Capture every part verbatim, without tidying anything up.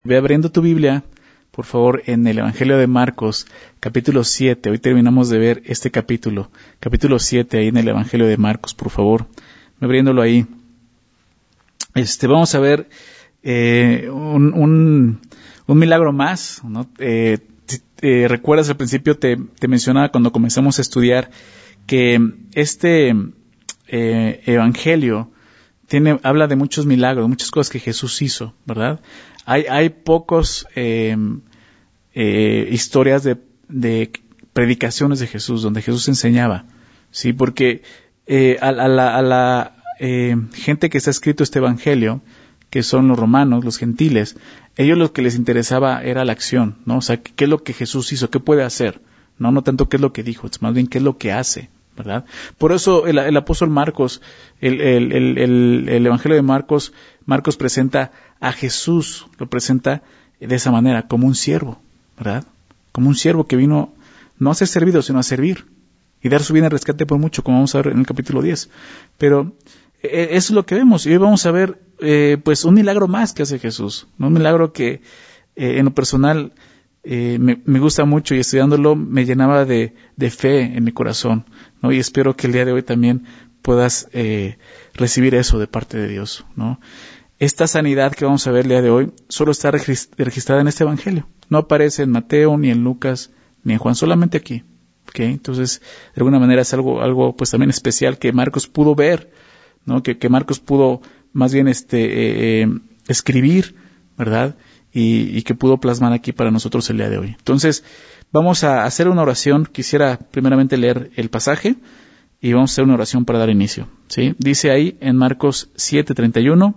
Ve abriendo tu Biblia, por favor, en el Evangelio de Marcos, capítulo siete. Hoy terminamos de ver este capítulo, capítulo siete, ahí en el Evangelio de Marcos, por favor. Ve abriéndolo ahí. Este, vamos a ver eh, un, un, un milagro más, ¿no? Eh, eh, recuerdas al principio te, te mencionaba cuando comenzamos a estudiar que este eh, Evangelio tiene, habla de muchos milagros, muchas cosas que Jesús hizo, ¿verdad? Hay, hay pocos eh, eh, historias de, de predicaciones de Jesús, donde Jesús enseñaba, ¿sí? Porque eh, a, a la, a la eh, gente que está escrito este evangelio, que son los romanos, los gentiles, ellos lo que les interesaba era la acción, ¿no? O sea, ¿qué es lo que Jesús hizo? ¿Qué puede hacer? No, no tanto qué es lo que dijo, es más bien qué es lo que hace, ¿verdad? Por eso el, el apóstol Marcos, el, el, el, el, el evangelio de Marcos, Marcos presenta a Jesús, lo presenta de esa manera, como un siervo, ¿verdad? Como un siervo que vino no a ser servido, sino a servir y dar su vida en rescate por mucho, como vamos a ver en el capítulo diez. Pero eh, eso es lo que vemos, y hoy vamos a ver eh, pues un milagro más que hace Jesús, ¿no? Un milagro que eh, en lo personal eh, me, me gusta mucho, y estudiándolo me llenaba de, de fe en mi corazón, ¿no? Y espero que el día de hoy también puedas eh, recibir eso de parte de Dios, ¿no? Esta sanidad que vamos a ver el día de hoy solo está registrada en este evangelio. No aparece en Mateo, ni en Lucas, ni en Juan, solamente aquí. ¿Okay? Entonces, de alguna manera es algo, algo pues también especial que Marcos pudo ver, ¿no? Que, que Marcos pudo más bien este, eh, escribir, ¿verdad? Y, y que pudo plasmar aquí para nosotros el día de hoy. Entonces, vamos a hacer una oración. Quisiera primeramente leer el pasaje y vamos a hacer una oración para dar inicio, ¿sí? Dice ahí en Marcos siete treinta y uno,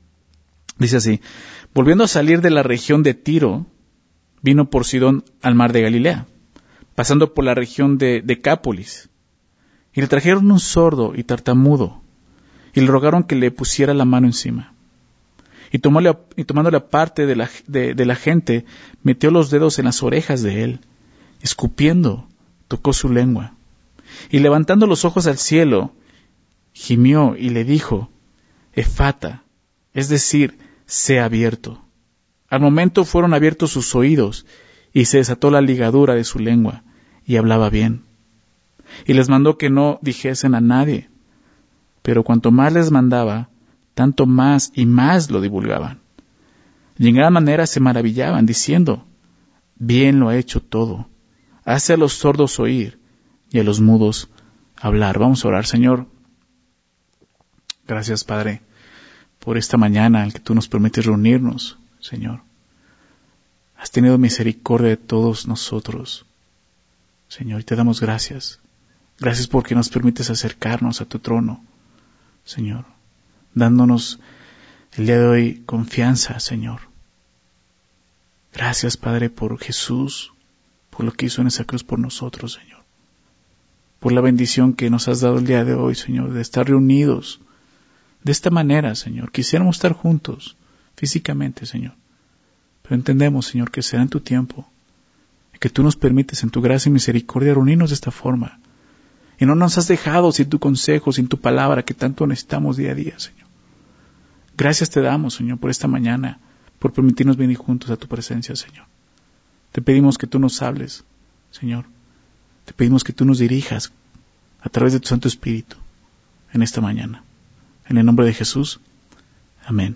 dice así: volviendo a salir de la región de Tiro, vino por Sidón al mar de Galilea, pasando por la región de Decápolis, y le trajeron un sordo y tartamudo, y le rogaron que le pusiera la mano encima. Y, tomóle, y tomándole aparte de la, de, de la gente, metió los dedos en las orejas de él, escupiendo, tocó su lengua, y levantando los ojos al cielo, gimió y le dijo: Efata, es decir, sea abierto. Al momento fueron abiertos sus oídos, y se desató la ligadura de su lengua, y hablaba bien. Y les mandó que no dijesen a nadie, pero cuanto más les mandaba, tanto más y más lo divulgaban. Y en gran manera se maravillaban, diciendo: bien lo ha hecho todo, hace a los sordos oír, y a los mudos hablar. Vamos a orar. Señor, gracias, Padre, por esta mañana en que tú nos permites reunirnos, Señor. Has tenido misericordia de todos nosotros, Señor, y te damos gracias. Gracias porque nos permites acercarnos a tu trono, Señor, dándonos el día de hoy confianza, Señor. Gracias, Padre, por Jesús, por lo que hizo en esa cruz por nosotros, Señor. Por la bendición que nos has dado el día de hoy, Señor, de estar reunidos de esta manera, Señor. Quisiéramos estar juntos físicamente, Señor, pero entendemos, Señor, que será en tu tiempo, y que tú nos permites en tu gracia y misericordia reunirnos de esta forma, y no nos has dejado sin tu consejo, sin tu palabra, que tanto necesitamos día a día, Señor. Gracias te damos, Señor, por esta mañana, por permitirnos venir juntos a tu presencia, Señor. Te pedimos que tú nos hables, Señor. Te pedimos que tú nos dirijas a través de tu Santo Espíritu en esta mañana. En el nombre de Jesús. Amén.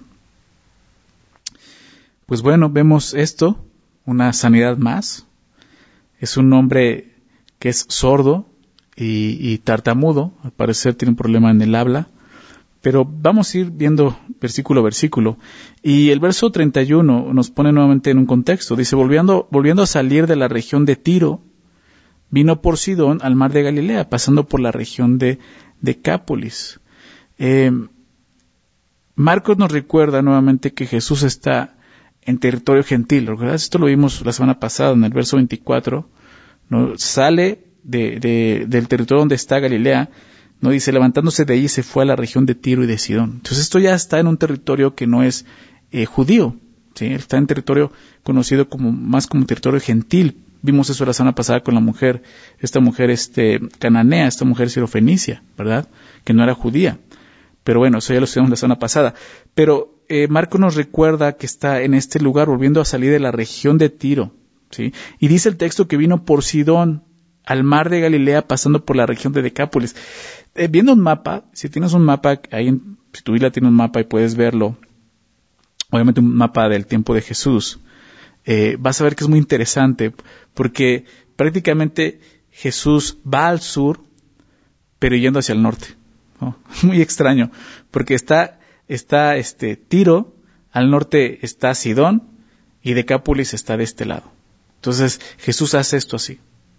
Pues bueno, vemos esto, una sanidad más. Es un hombre que es sordo y, y tartamudo. Al parecer tiene un problema en el habla. Pero vamos a ir viendo versículo a versículo. Y el verso treinta y uno nos pone nuevamente en un contexto. Dice: volviendo, volviendo a salir de la región de Tiro, vino por Sidón al mar de Galilea, pasando por la región de Decápolis. Eh, Marcos nos recuerda nuevamente que Jesús está en territorio gentil, ¿verdad? Esto lo vimos la semana pasada en el verso veinticuatro, ¿no? Sale de, de, del territorio donde está Galilea, ¿no? Dice, levantándose de ahí se fue a la región de Tiro y de Sidón. Entonces esto ya está en un territorio que no es eh, judío, ¿sí? Está en territorio conocido como más como territorio gentil. Vimos eso la semana pasada con la mujer, esta mujer este cananea, esta mujer sirofenicia, ¿verdad? Que no era judía. Pero bueno, eso ya lo estudiamos la semana pasada. Pero eh, Marcos nos recuerda que está en este lugar volviendo a salir de la región de Tiro, ¿sí? Y dice el texto que vino por Sidón, al mar de Galilea, pasando por la región de Decápolis. Eh, viendo un mapa, si tienes un mapa, ahí en, si tu Biblia tiene un mapa y puedes verlo, obviamente un mapa del tiempo de Jesús, eh, vas a ver que es muy interesante, porque prácticamente Jesús va al sur, pero yendo hacia el norte, ¿no? Muy extraño, porque está, está este Tiro, al norte está Sidón, y Decápolis está de este lado. Entonces Jesús hace esto así,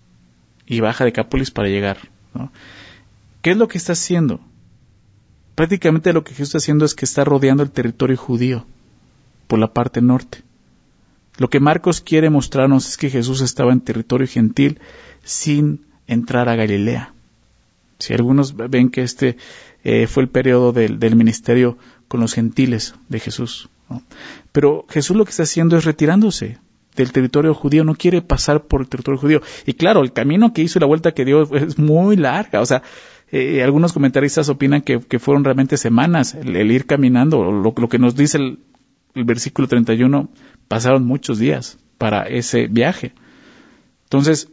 y baja Decápolis para llegar, ¿no? ¿Qué es lo que está haciendo? Prácticamente lo que Jesús está haciendo es que está rodeando el territorio judío por la parte norte. Lo que Marcos quiere mostrarnos es que Jesús estaba en territorio gentil sin entrar a Galilea. Si algunos ven que este eh, fue el periodo del, del ministerio con los gentiles de Jesús, ¿no? Pero Jesús lo que está haciendo es retirándose del territorio judío, no quiere pasar por el territorio judío. Y claro, el camino que hizo y la vuelta que dio es muy larga. O sea, eh, algunos comentaristas opinan que, que fueron realmente semanas el, el ir caminando. Lo, lo que nos dice el, el versículo treinta y uno, pasaron muchos días para ese viaje. Entonces,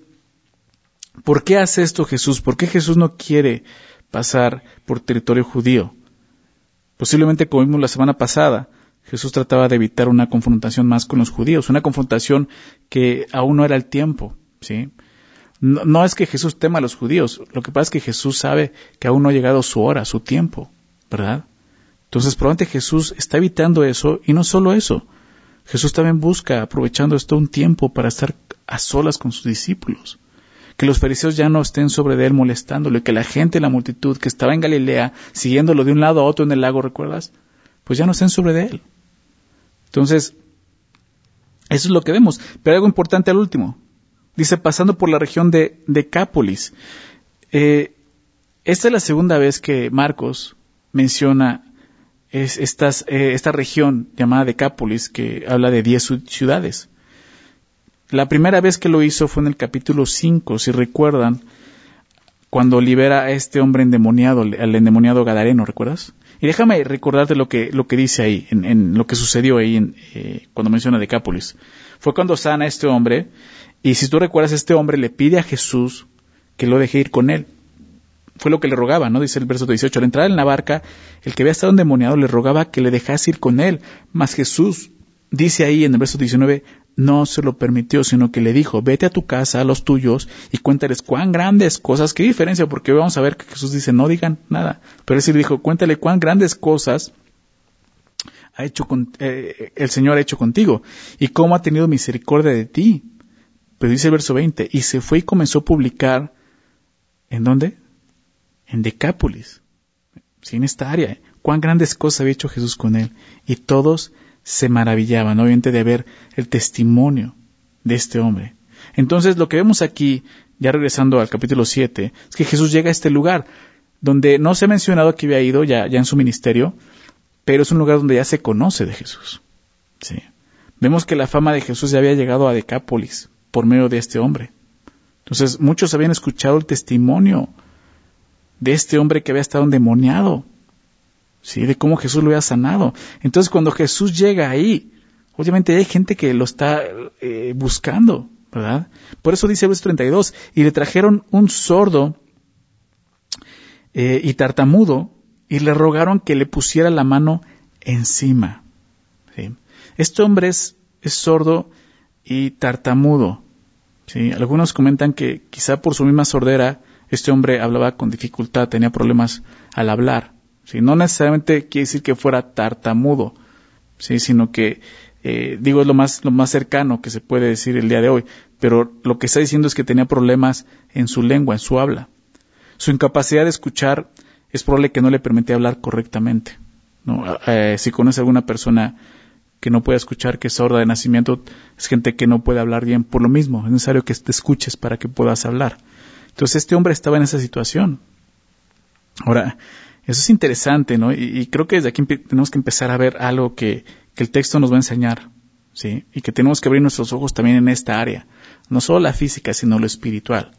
¿por qué hace esto Jesús? ¿Por qué Jesús no quiere pasar por territorio judío? Posiblemente, como vimos la semana pasada, Jesús trataba de evitar una confrontación más con los judíos, una confrontación que aún no era el tiempo, ¿sí? No, no es que Jesús tema a los judíos, lo que pasa es que Jesús sabe que aún no ha llegado su hora, su tiempo, ¿verdad? Entonces, probablemente Jesús está evitando eso, y no solo eso, Jesús también busca, aprovechando esto, un tiempo para estar a solas con sus discípulos. Que los fariseos ya no estén sobre de él molestándolo, y que la gente, la multitud que estaba en Galilea, siguiéndolo de un lado a otro en el lago, ¿recuerdas? Pues ya no estén sobre de él. Entonces, eso es lo que vemos. Pero algo importante al último. Dice, pasando por la región de Decápolis. Eh, esta es la segunda vez que Marcos menciona es, estas, eh, esta región llamada Decápolis, que habla de diez ciudades. La primera vez que lo hizo fue en el capítulo cinco, si recuerdan, cuando libera a este hombre endemoniado, al endemoniado gadareno, ¿recuerdas? Y déjame recordarte lo que, lo que dice ahí, en, en lo que sucedió ahí en, eh, cuando menciona Decápolis. Fue cuando sana a este hombre, y si tú recuerdas, este hombre le pide a Jesús que lo deje ir con él. Fue lo que le rogaba, ¿no? Dice el verso dieciocho, al entrar en la barca, el que había estado endemoniado le rogaba que le dejase ir con él. Mas Jesús, dice ahí en el verso diecinueve, no se lo permitió, sino que le dijo, vete a tu casa, a los tuyos, y cuéntales cuán grandes cosas. ¿Qué diferencia? Porque vamos a ver que Jesús dice, no digan nada. Pero él sí le dijo, cuéntale cuán grandes cosas ha hecho con, eh, el Señor ha hecho contigo, y cómo ha tenido misericordia de ti. Pero dice el verso veinte, y se fue y comenzó a publicar, ¿en dónde? En Decápolis, sí, en esta área. Cuán grandes cosas había hecho Jesús con él, y todos se maravillaban, obviamente, de ver el testimonio de este hombre. Entonces, lo que vemos aquí, ya regresando al capítulo siete, es que Jesús llega a este lugar, donde no se ha mencionado que había ido ya, ya en su ministerio, pero es un lugar donde ya se conoce de Jesús. Sí. Vemos que la fama de Jesús ya había llegado a Decápolis por medio de este hombre. Entonces, muchos habían escuchado el testimonio de este hombre que había estado endemoniado, sí, de cómo Jesús lo había sanado. Entonces, cuando Jesús llega ahí, obviamente hay gente que lo está eh, buscando, ¿verdad? Por eso dice el verso treinta y dos, y le trajeron un sordo eh, y tartamudo, y le rogaron que le pusiera la mano encima. ¿Sí? Este hombre es, es sordo y tartamudo. ¿Sí? Algunos comentan que quizá por su misma sordera, este hombre hablaba con dificultad, tenía problemas al hablar. ¿Sí? No necesariamente quiere decir que fuera tartamudo, ¿sí? Sino que, eh, digo, es lo más, lo más cercano que se puede decir el día de hoy. Pero lo que está diciendo es que tenía problemas en su lengua, en su habla. Su incapacidad de escuchar es probable que no le permitía hablar correctamente, ¿no? Eh, si conoce a alguna persona que no puede escuchar, que es sorda de nacimiento, es gente que no puede hablar bien por lo mismo. Es necesario que te escuches para que puedas hablar. Entonces este hombre estaba en esa situación. Ahora, eso es interesante, ¿no? Y, y creo que desde aquí empe- tenemos que empezar a ver algo que, que el texto nos va a enseñar, ¿sí? Y que tenemos que abrir nuestros ojos también en esta área. No solo la física, sino lo espiritual.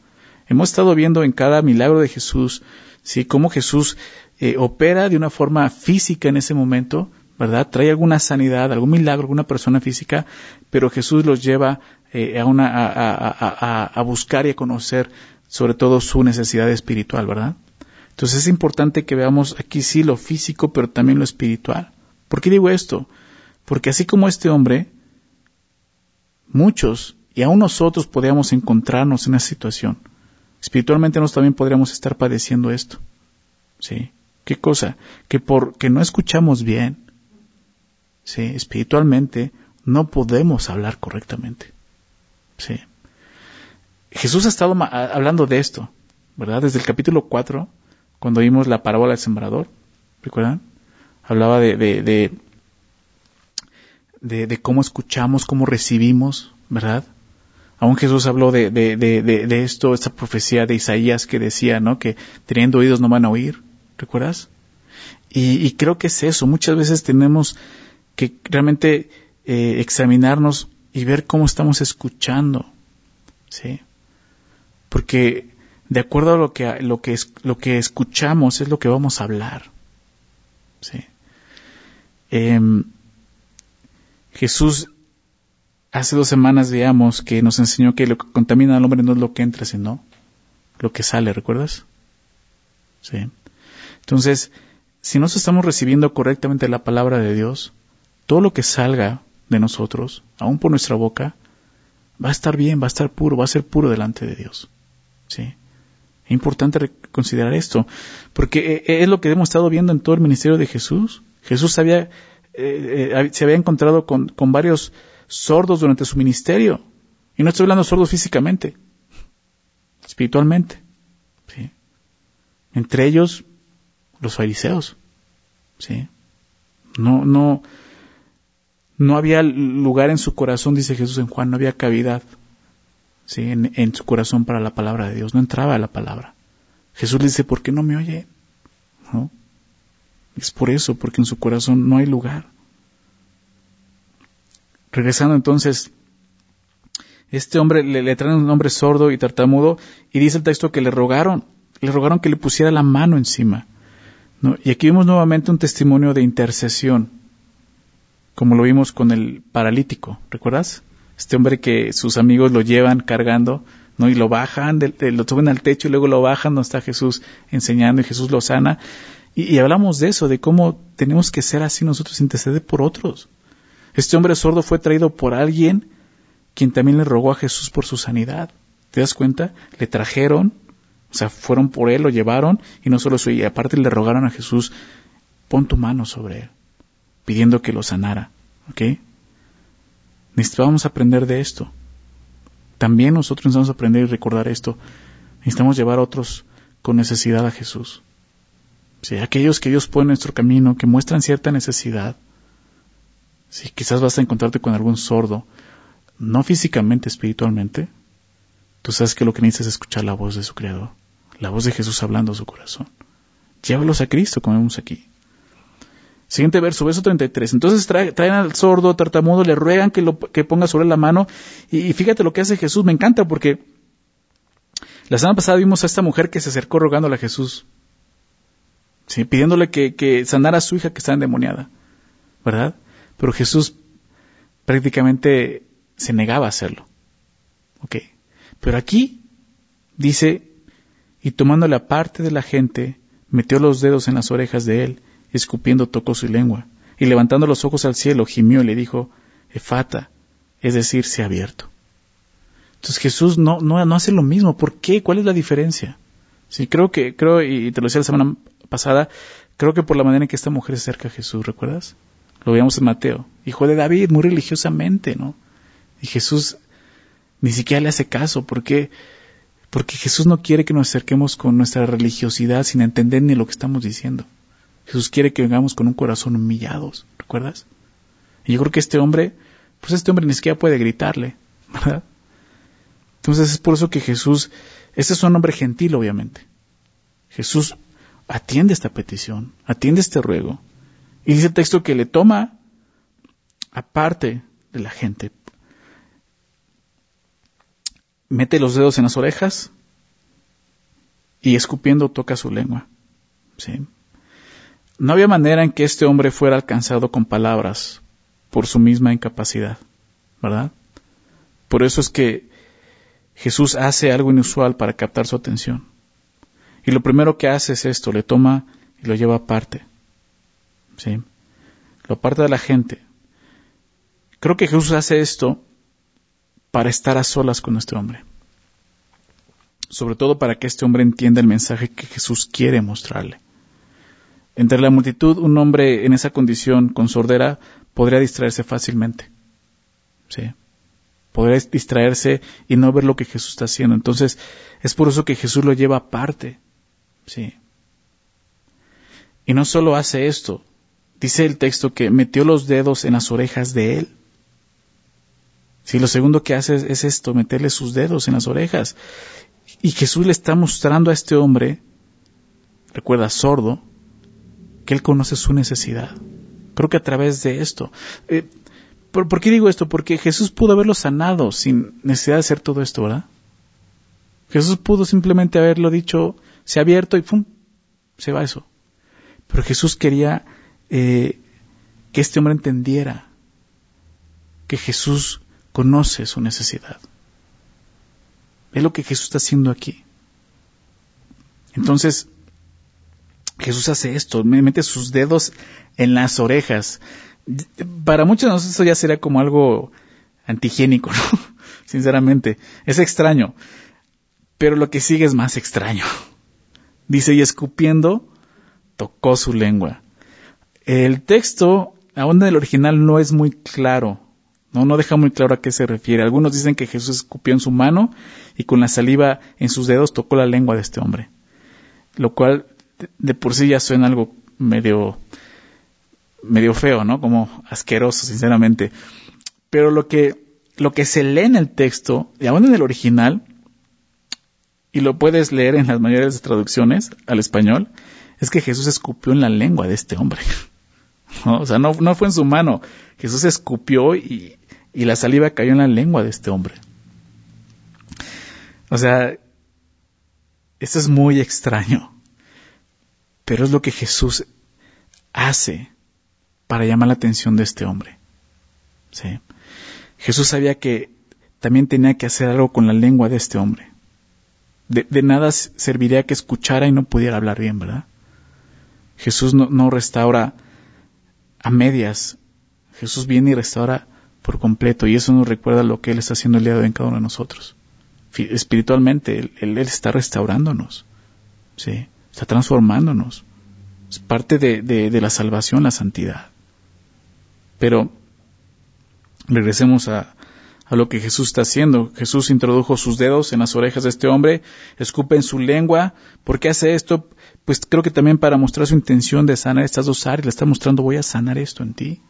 Hemos estado viendo en cada milagro de Jesús, ¿sí? Cómo Jesús eh, opera de una forma física en ese momento, ¿verdad? Trae alguna sanidad, algún milagro, alguna persona física, pero Jesús los lleva eh, a, una, a, a, a, a buscar y a conocer sobre todo su necesidad espiritual, ¿verdad? Entonces es importante que veamos aquí sí lo físico, pero también lo espiritual. ¿Por qué digo esto? Porque así como este hombre, muchos, y aún nosotros podríamos encontrarnos en esa situación. Espiritualmente nosotros también podríamos estar padeciendo esto. ¿Sí? ¿Qué cosa? Que porque no escuchamos bien, ¿sí? Espiritualmente no podemos hablar correctamente. ¿Sí? Jesús ha estado hablando de esto, ¿verdad? Desde el capítulo cuatro, cuando vimos la parábola del sembrador, ¿recuerdan? Hablaba de, de, de, de, de cómo escuchamos, cómo recibimos, ¿verdad? Aún Jesús habló de, de, de, de, de esto, esta profecía de Isaías que decía, ¿no? Que teniendo oídos no van a oír, ¿recuerdas? Y, y creo que es eso, muchas veces tenemos que realmente eh, examinarnos y ver cómo estamos escuchando, ¿sí? Porque de acuerdo a lo que, lo que, es, lo que escuchamos es lo que vamos a hablar, ¿sí? Eh, Jesús hace dos semanas veíamos que nos enseñó que lo que contamina al hombre no es lo que entra, sino lo que sale, ¿recuerdas? Sí. Entonces, si nosotros estamos recibiendo correctamente la palabra de Dios, todo lo que salga de nosotros, aún por nuestra boca, va a estar bien, va a estar puro, va a ser puro delante de Dios. Sí. Es importante considerar esto, porque es lo que hemos estado viendo en todo el ministerio de Jesús. Jesús había, eh, eh, se había encontrado con, con varios sordos durante su ministerio. Y no estoy hablando de sordos físicamente, espiritualmente. ¿Sí? Entre ellos, los fariseos. ¿Sí? No, no, no había lugar en su corazón, dice Jesús en Juan, no había cavidad, ¿sí? en, en su corazón para la palabra de Dios, no entraba la palabra. Jesús le dice, ¿por qué no me oye? ¿No? Es por eso, porque en su corazón no hay lugar. Regresando entonces, este hombre le, le traen un hombre sordo y tartamudo, y dice el texto que le rogaron, le rogaron que le pusiera la mano encima, ¿no? Y aquí vemos nuevamente un testimonio de intercesión, como lo vimos con el paralítico, ¿recuerdas? Este hombre que sus amigos lo llevan cargando, ¿no? Y lo bajan, de, de, lo suben al techo y luego lo bajan donde está Jesús enseñando y Jesús lo sana. Y, y hablamos de eso, de cómo tenemos que ser así nosotros, interceder por otros. Este hombre sordo fue traído por alguien quien también le rogó a Jesús por su sanidad. ¿Te das cuenta? Le trajeron, o sea, fueron por él, lo llevaron, y no solo eso, y aparte le rogaron a Jesús, pon tu mano sobre él, pidiendo que lo sanara. ¿Ok? Necesitamos aprender de esto. También nosotros necesitamos aprender y recordar esto. Necesitamos llevar a otros con necesidad a Jesús. Sí, aquellos que Dios pone en nuestro camino, que muestran cierta necesidad. Sí, quizás vas a encontrarte con algún sordo, no físicamente, espiritualmente. Tú sabes que lo que necesitas es escuchar la voz de su Creador, la voz de Jesús hablando a su corazón. Llévalos a Cristo, como vemos aquí. Siguiente verso, verso treinta y tres. Entonces trae, traen al sordo, tartamudo, le ruegan que, lo, que ponga sobre la mano. Y, y fíjate lo que hace Jesús, me encanta porque la semana pasada vimos a esta mujer que se acercó rogándole a Jesús, ¿sí? Pidiéndole que, que sanara a su hija que estaba endemoniada, ¿verdad? Pero Jesús prácticamente se negaba a hacerlo. ¿Ok? Pero aquí dice, y tomándole aparte de la gente, metió los dedos en las orejas de él, escupiendo tocó su lengua, y levantando los ojos al cielo, gimió y le dijo, Efata, es decir, se ha abierto. Entonces Jesús no, no, no hace lo mismo. ¿Por qué? ¿Cuál es la diferencia? Sí, creo que, creo, y te lo decía la semana pasada, creo que por la manera en que esta mujer se acerca a Jesús, ¿recuerdas? Lo veíamos en Mateo, hijo de David, muy religiosamente, ¿no? Y Jesús ni siquiera le hace caso. ¿Por qué? Porque Jesús no quiere que nos acerquemos con nuestra religiosidad sin entender ni lo que estamos diciendo. Jesús quiere que vengamos con un corazón humillados, ¿recuerdas? Y yo creo que este hombre, pues este hombre ni siquiera puede gritarle, ¿verdad? Entonces es por eso que Jesús, este es un hombre gentil, obviamente. Jesús atiende esta petición, atiende este ruego. Y dice el texto que le toma aparte de la gente. Mete los dedos en las orejas y escupiendo toca su lengua. ¿Sí? No había manera en que este hombre fuera alcanzado con palabras por su misma incapacidad, ¿verdad? Por eso es que Jesús hace algo inusual para captar su atención. Y lo primero que hace es esto, le toma y lo lleva aparte. ¿Sí? Lo aparta de la gente. Creo que Jesús hace esto para estar a solas con este hombre. Sobre todo para que este hombre entienda el mensaje que Jesús quiere mostrarle. Entre la multitud, un hombre en esa condición, con sordera, podría distraerse fácilmente. ¿Sí? Podría distraerse y no ver lo que Jesús está haciendo. Entonces, es por eso que Jesús lo lleva aparte. ¿Sí? Y no solo hace esto. Dice el texto que metió los dedos en las orejas de él. Sí, lo segundo que hace es, es esto, meterle sus dedos en las orejas. Y Jesús le está mostrando a este hombre, recuerda, sordo, que él conoce su necesidad. Creo que a través de esto. Eh, ¿por, ¿Por qué digo esto? Porque Jesús pudo haberlo sanado sin necesidad de hacer todo esto, ¿verdad? Jesús pudo simplemente haberlo dicho, se ha abierto y ¡pum! Se va eso. Pero Jesús quería eh, que este hombre entendiera que Jesús conoce su necesidad. Es lo que Jesús está haciendo aquí. Entonces, Jesús hace esto, mete sus dedos en las orejas. Para muchos de nosotros eso ya sería como algo antihigiénico, ¿no? Sinceramente, es extraño. Pero lo que sigue es más extraño. Dice, y escupiendo, tocó su lengua. El texto, aún en el original, no es muy claro. No, no deja muy claro a qué se refiere. Algunos dicen que Jesús escupió en su mano y con la saliva en sus dedos tocó la lengua de este hombre. Lo cual de por sí ya suena algo medio, medio feo, ¿no? Como asqueroso, sinceramente. Pero lo que, lo que se lee en el texto, y aún en el original, y lo puedes leer en las mayores traducciones al español, es que Jesús escupió en la lengua de este hombre. ¿No? O sea, no, no fue en su mano. Jesús escupió y, y la saliva cayó en la lengua de este hombre. O sea, esto es muy extraño. Pero es lo que Jesús hace para llamar la atención de este hombre. ¿Sí? Jesús sabía que también tenía que hacer algo con la lengua de este hombre. De, de nada serviría que escuchara y no pudiera hablar bien, ¿verdad? Jesús no, no restaura a medias. Jesús viene y restaura por completo, y eso nos recuerda lo que Él está haciendo el día de hoy en cada uno de nosotros. Espiritualmente, Él, él, él está restaurándonos, ¿sí? Está transformándonos. Es parte de, de, de la salvación, la santidad. Pero regresemos a, a lo que Jesús está haciendo. Jesús introdujo sus dedos en las orejas de este hombre, escupe en su lengua. ¿Por qué hace esto? Pues creo que también para mostrar su intención de sanar estas dos áreas. Le está mostrando, voy a sanar esto en ti.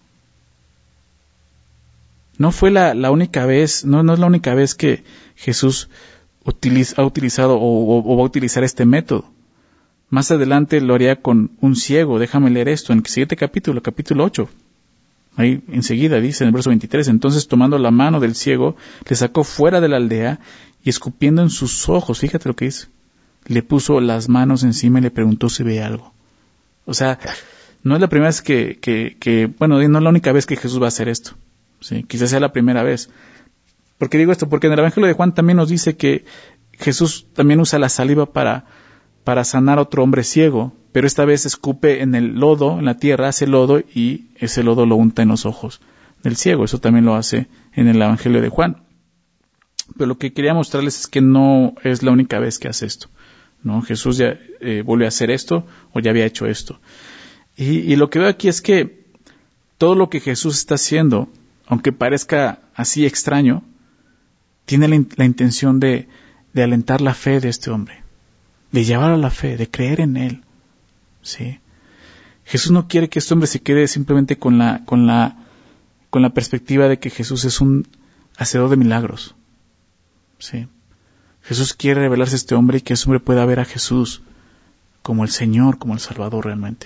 No fue la, la única vez, no, no es la única vez que Jesús utiliza, ha utilizado o, o, o va a utilizar este método. Más adelante lo haría con un ciego. Déjame leer esto en el siguiente capítulo, capítulo ocho. Ahí enseguida dice en el verso veintitrés, entonces tomando la mano del ciego, le sacó fuera de la aldea y escupiendo en sus ojos, fíjate lo que dice, le puso las manos encima y le preguntó si veía algo. O sea, no es la primera vez que, que, que, bueno, no es la única vez que Jesús va a hacer esto. Sí, quizás sea la primera vez. ¿Por qué digo esto? Porque en el Evangelio de Juan también nos dice que Jesús también usa la saliva para, para sanar a otro hombre ciego, pero esta vez escupe en el lodo, en la tierra, hace lodo y ese lodo lo unta en los ojos del ciego. Eso también lo hace en el Evangelio de Juan. Pero lo que quería mostrarles es que no es la única vez que hace esto, ¿no? Jesús ya eh, vuelve a hacer esto o ya había hecho esto. Y, y lo que veo aquí es que todo lo que Jesús está haciendo, aunque parezca así extraño, tiene la, la intención de, de alentar la fe de este hombre, de llevar a la fe, de creer en Él. ¿Sí? Jesús no quiere que este hombre se quede simplemente con la, con la, con la perspectiva de que Jesús es un hacedor de milagros. ¿Sí? Jesús quiere revelarse a este hombre y que este hombre pueda ver a Jesús como el Señor, como el Salvador realmente.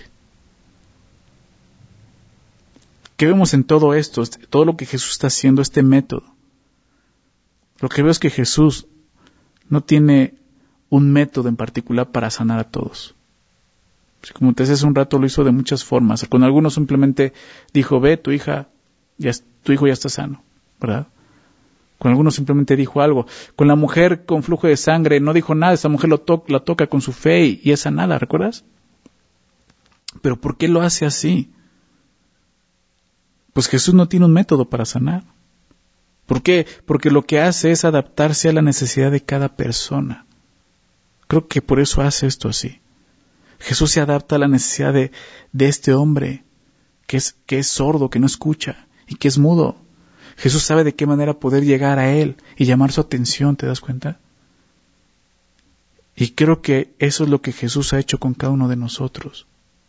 ¿Qué vemos en todo esto? Todo lo que Jesús está haciendo, este método. Lo que veo es que Jesús no tiene un método en particular para sanar a todos. Como te decía hace un rato, lo hizo de muchas formas. Con algunos simplemente dijo, ve, tu hija, ya, tu hijo ya está sano, ¿verdad? Con algunos simplemente dijo algo. Con la mujer con flujo de sangre no dijo nada, esa mujer lo to- la toca con su fe y, y es sanada, ¿recuerdas? Pero ¿por qué lo hace así? Pues Jesús no tiene un método para sanar. ¿Por qué? Porque lo que hace es adaptarse a la necesidad de cada persona. Creo que por eso hace esto así. Jesús se adapta a la necesidad de, de este hombre que es, que es sordo, que no escucha y que es mudo. Jesús sabe de qué manera poder llegar a él y llamar su atención, ¿te das cuenta? Y creo que eso es lo que Jesús ha hecho con cada uno de nosotros.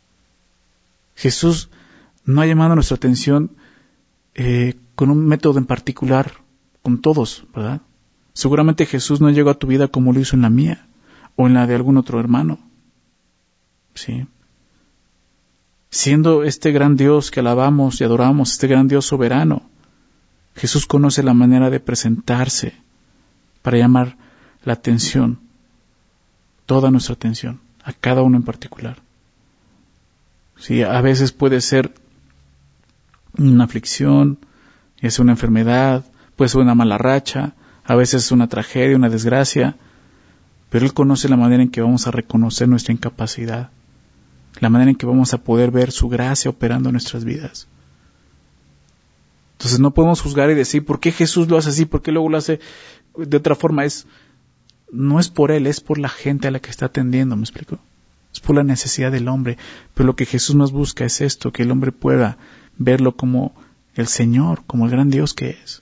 Jesús no ha llamado nuestra atención eh, con un método en particular, con todos, ¿verdad? Seguramente Jesús no llegó a tu vida como lo hizo en la mía o en la de algún otro hermano. ¿Sí? Siendo este gran Dios que alabamos y adoramos, este gran Dios soberano, Jesús conoce la manera de presentarse para llamar la atención, toda nuestra atención, a cada uno en particular. Sí, a veces puede ser una aflicción, es una enfermedad, puede ser una mala racha, a veces es una tragedia, una desgracia, pero Él conoce la manera en que vamos a reconocer nuestra incapacidad, la manera en que vamos a poder ver su gracia operando en nuestras vidas. Entonces no podemos juzgar y decir, ¿por qué Jesús lo hace así? ¿Por qué luego lo hace de otra forma? Es, no es por Él, es por la gente a la que está atendiendo, ¿me explico? Es por la necesidad del hombre. Pero lo que Jesús más busca es esto, que el hombre pueda verlo como el Señor, como el gran Dios que es.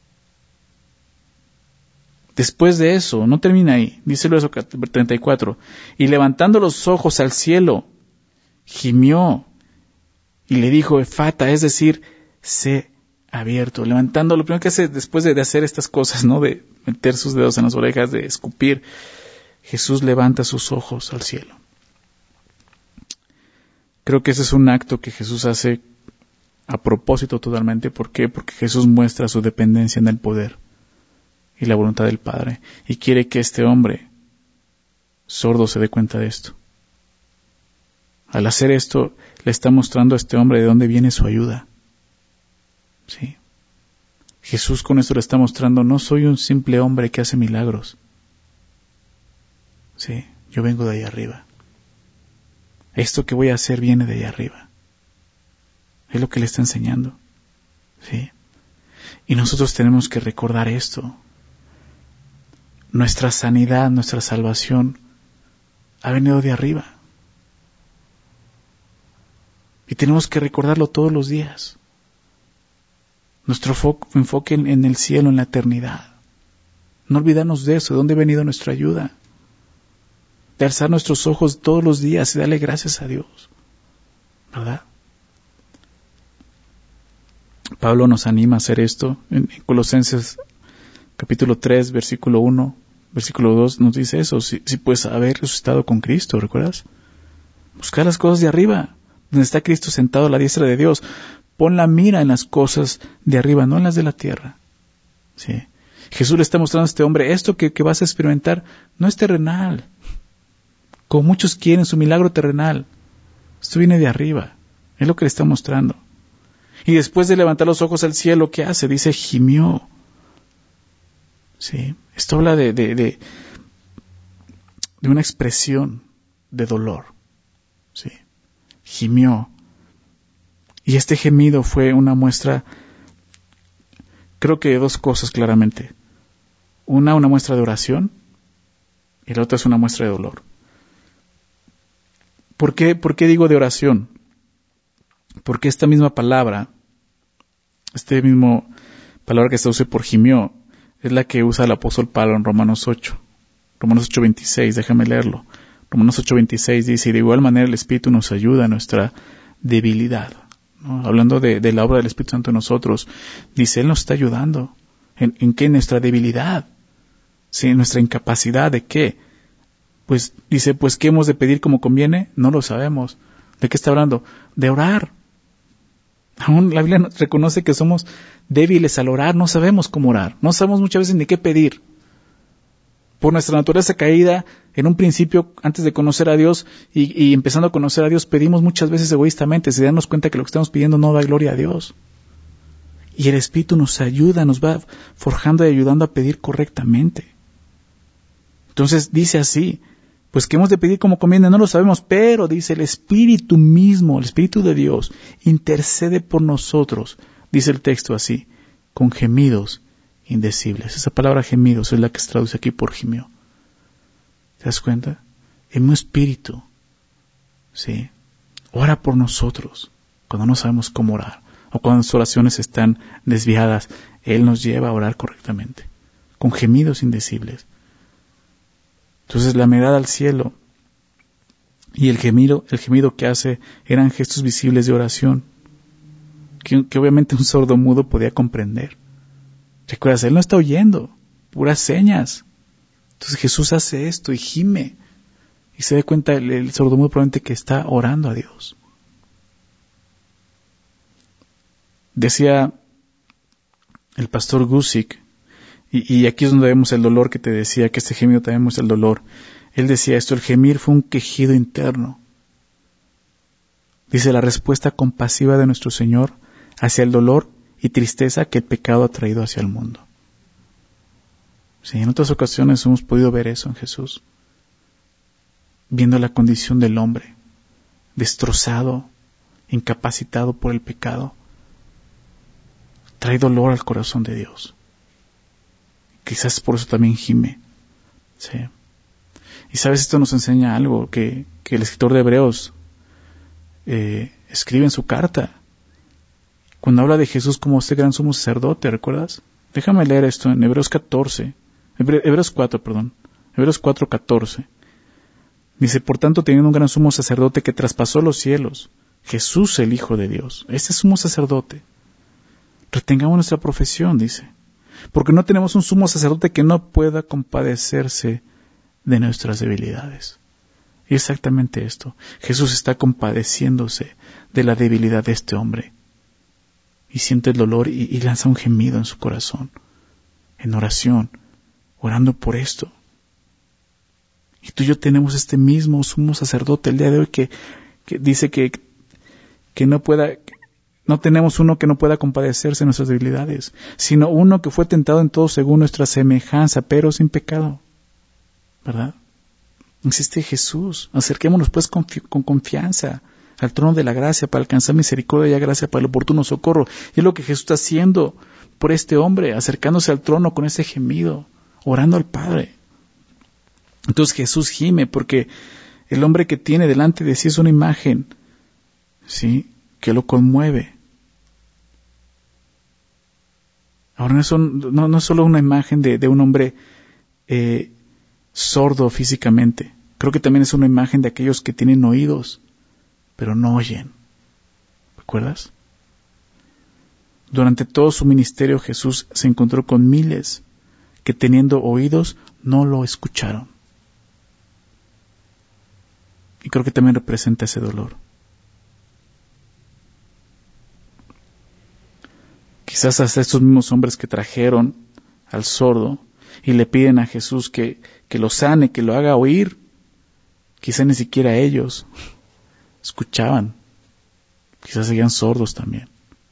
Después de eso, no termina ahí, dice el verso treinta y cuatro, y levantando los ojos al cielo, gimió y le dijo, Efata, es decir, sé abierto. Levantando, lo primero que hace después de, de hacer estas cosas, ¿no? De meter sus dedos en las orejas, de escupir, Jesús levanta sus ojos al cielo. Creo que ese es un acto que Jesús hace a propósito totalmente. ¿Por qué? Porque Jesús muestra su dependencia en el poder y la voluntad del Padre, y quiere que este hombre sordo se dé cuenta de esto. Al hacer esto, le está mostrando a este hombre de dónde viene su ayuda. ¿Sí? Jesús con esto le está mostrando, no soy un simple hombre que hace milagros. ¿Sí? Yo vengo de ahí arriba. Esto que voy a hacer viene de ahí arriba. Es lo que le está enseñando. ¿Sí? Y nosotros tenemos que recordar esto. Nuestra sanidad, nuestra salvación ha venido de arriba. Y tenemos que recordarlo todos los días. Nuestro fo- enfoque en, en el cielo, en la eternidad. No olvidarnos de eso, de dónde ha venido nuestra ayuda. De alzar nuestros ojos todos los días y darle gracias a Dios. ¿Verdad? Pablo nos anima a hacer esto. En, en Colosenses capítulo tres, versículo uno, versículo dos nos dice eso. Si, si puedes haber resucitado con Cristo, ¿recuerdas? Buscar las cosas de arriba, donde está Cristo sentado a la diestra de Dios. Pon la mira en las cosas de arriba, no en las de la tierra. ¿Sí? Jesús le está mostrando a este hombre, esto que, que vas a experimentar no es terrenal, como muchos quieren su milagro terrenal. Esto viene de arriba, es lo que le está mostrando. Y después de levantar los ojos al cielo, ¿qué hace? Dice, gimió. ¿Sí? Esto habla de, de, de, de una expresión de dolor. ¿Sí? Gimió. Y este gemido fue una muestra, creo que de dos cosas claramente. Una, una muestra de oración, y la otra es una muestra de dolor. ¿Por qué, por qué digo de oración? Porque esta misma palabra, este mismo palabra que se usa por gimió, es la que usa el apóstol Pablo en Romanos ocho. Romanos ocho veintiséis, déjame leerlo. Romanos ocho veintiséis dice, y de igual manera el Espíritu nos ayuda en nuestra debilidad. ¿No? Hablando de, de la obra del Espíritu Santo en nosotros, dice, Él nos está ayudando. ¿En, en qué? En nuestra debilidad. ¿Sí? En nuestra incapacidad. ¿De qué? Pues dice, pues ¿qué hemos de pedir como conviene? No lo sabemos. ¿De qué está hablando? De orar. Aún la Biblia reconoce que somos débiles al orar, no sabemos cómo orar, no sabemos muchas veces ni qué pedir. Por nuestra naturaleza caída, en un principio, antes de conocer a Dios y, y empezando a conocer a Dios, pedimos muchas veces egoístamente, sin darnos cuenta que lo que estamos pidiendo no da gloria a Dios. Y el Espíritu nos ayuda, nos va forjando y ayudando a pedir correctamente. Entonces dice así, pues que hemos de pedir como conviene, no lo sabemos, pero dice el Espíritu mismo, el Espíritu de Dios, intercede por nosotros, dice el texto así, con gemidos indecibles. Esa palabra gemidos es la que se traduce aquí por gimió. ¿Te das cuenta? El mismo Espíritu, ¿sí?, ora por nosotros cuando no sabemos cómo orar, o cuando nuestras oraciones están desviadas. Él nos lleva a orar correctamente, con gemidos indecibles. Entonces la mirada al cielo y el gemido, el gemido que hace eran gestos visibles de oración, que, que obviamente un sordomudo podía comprender. ¿Recuerdas? Él no está oyendo, puras señas. Entonces Jesús hace esto y gime, y se da cuenta el, el sordomudo probablemente que está orando a Dios. Decía el pastor Gusick, y, y aquí es donde vemos el dolor que te decía, que este gemido también muestra el dolor. Él decía esto: el gemir fue un quejido interno. Dice, la respuesta compasiva de nuestro Señor hacia el dolor y tristeza que el pecado ha traído hacia el mundo. Sí, en otras ocasiones hemos podido ver eso en Jesús, viendo la condición del hombre, destrozado, incapacitado por el pecado. Trae dolor al corazón de Dios. Quizás por eso también gime. Sí. Y sabes, esto nos enseña algo que, que el escritor de Hebreos eh, escribe en su carta. Cuando habla de Jesús como este gran sumo sacerdote, ¿recuerdas? Déjame leer esto en Hebreos catorce. Hebre, Hebreos cuatro, perdón. Hebreos cuatro, catorce. Dice, por tanto, teniendo un gran sumo sacerdote que traspasó los cielos, Jesús el Hijo de Dios, este sumo sacerdote, retengamos nuestra profesión, dice, porque no tenemos un sumo sacerdote que no pueda compadecerse de nuestras debilidades. Y exactamente esto, Jesús está compadeciéndose de la debilidad de este hombre, y siente el dolor y, y lanza un gemido en su corazón, en oración, orando por esto. Y tú y yo tenemos este mismo sumo sacerdote el día de hoy que, que dice que, que no pueda... No tenemos uno que no pueda compadecerse de nuestras debilidades, sino uno que fue tentado en todo según nuestra semejanza, pero sin pecado. ¿Verdad? Existe Jesús. Acerquémonos pues con, con confianza al trono de la gracia para alcanzar misericordia y gracia para el oportuno socorro. Y es lo que Jesús está haciendo por este hombre, acercándose al trono con ese gemido, orando al Padre. Entonces Jesús gime porque el hombre que tiene delante de sí es una imagen, ¿sí?, que lo conmueve. Ahora no es, un, no, no es solo una imagen de, de un hombre eh, sordo físicamente. Creo que también es una imagen de aquellos que tienen oídos, pero no oyen. ¿Recuerdas? Durante todo su ministerio Jesús se encontró con miles que teniendo oídos no lo escucharon. Y creo que también representa ese dolor. Quizás hasta estos mismos hombres que trajeron al sordo y le piden a Jesús que, que lo sane, que lo haga oír, quizás ni siquiera ellos escuchaban. Quizás seguían sordos también.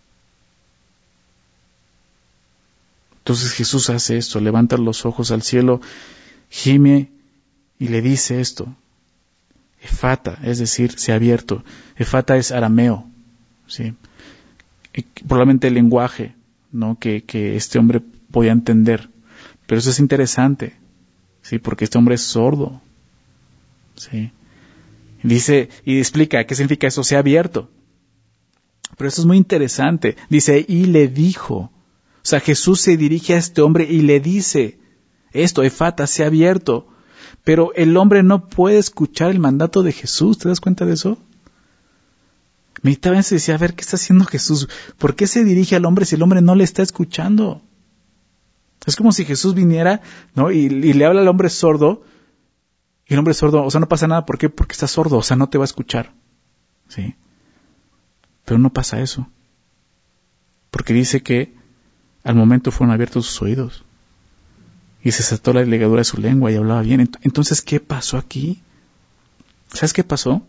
Entonces Jesús hace esto, levanta los ojos al cielo, gime y le dice esto: Efata, es decir, se ha abierto. Efata es arameo, ¿sí? Y probablemente el lenguaje, ¿no?, que, que este hombre podía entender. Pero eso es interesante, ¿sí?, porque este hombre es sordo, ¿sí? Dice, y explica qué significa eso, se ha abierto. Pero eso es muy interesante. Dice, y le dijo. O sea, Jesús se dirige a este hombre y le dice esto: Efata, se ha abierto. Pero el hombre no puede escuchar el mandato de Jesús. ¿Te das cuenta de eso? Meditaba en eso y decía, a ver, ¿qué está haciendo Jesús? ¿Por qué se dirige al hombre si el hombre no le está escuchando? Es como si Jesús viniera, ¿no?, y, y le habla al hombre sordo, y el hombre sordo, o sea, no pasa nada. ¿Por qué? Porque está sordo, o sea, no te va a escuchar, ¿sí? Pero no pasa eso. Porque dice que al momento fueron abiertos sus oídos. y se desató la ligadura de su lengua y hablaba bien. Entonces, ¿qué pasó aquí? ¿Sabes qué pasó?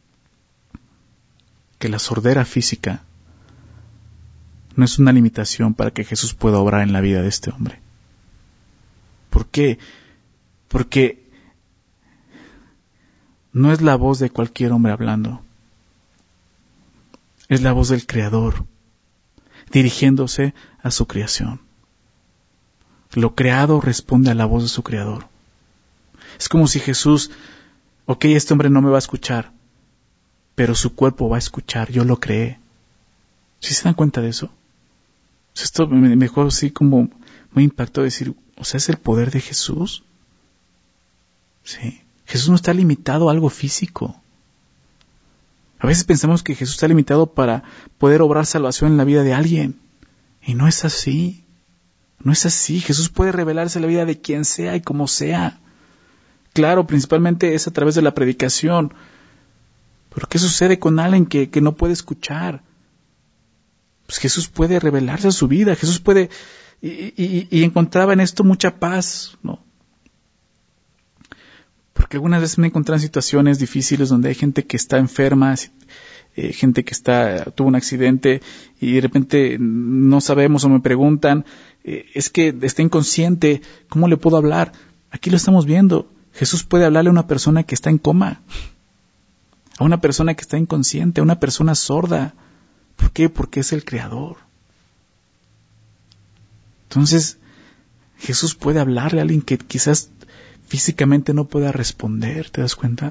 Que la sordera física no es una limitación para que Jesús pueda obrar en la vida de este hombre. ¿Por qué? Porque no es la voz de cualquier hombre hablando. Es la voz del Creador, dirigiéndose a su creación. Lo creado responde a la voz de su Creador. Es como si Jesús, ok, este hombre no me va a escuchar, pero su cuerpo va a escuchar, yo lo creé. ¿Sí se dan cuenta de eso? Esto me, me dejó así como muy impactado decir, o sea, ¿es el poder de Jesús? Sí. Jesús no está limitado a algo físico. A veces pensamos que Jesús está limitado para poder obrar salvación en la vida de alguien. Y no es así. No es así. Jesús puede revelarse en la vida de quien sea y como sea. Claro, principalmente es a través de la predicación. Pero ¿qué sucede con alguien que, que no puede escuchar? Pues Jesús puede revelarse a su vida. Jesús puede... Y, y, y encontraba en esto mucha paz, ¿no? Porque algunas veces me he encontrado en situaciones difíciles donde hay gente que está enferma, eh, gente que está tuvo un accidente y de repente no sabemos o me preguntan, eh, es que está inconsciente, ¿cómo le puedo hablar? Aquí lo estamos viendo. Jesús puede hablarle a una persona que está en coma, a una persona que está inconsciente, a una persona sorda. ¿Por qué? Porque es el Creador. Entonces, Jesús puede hablarle a alguien que quizás físicamente no pueda responder, ¿te das cuenta?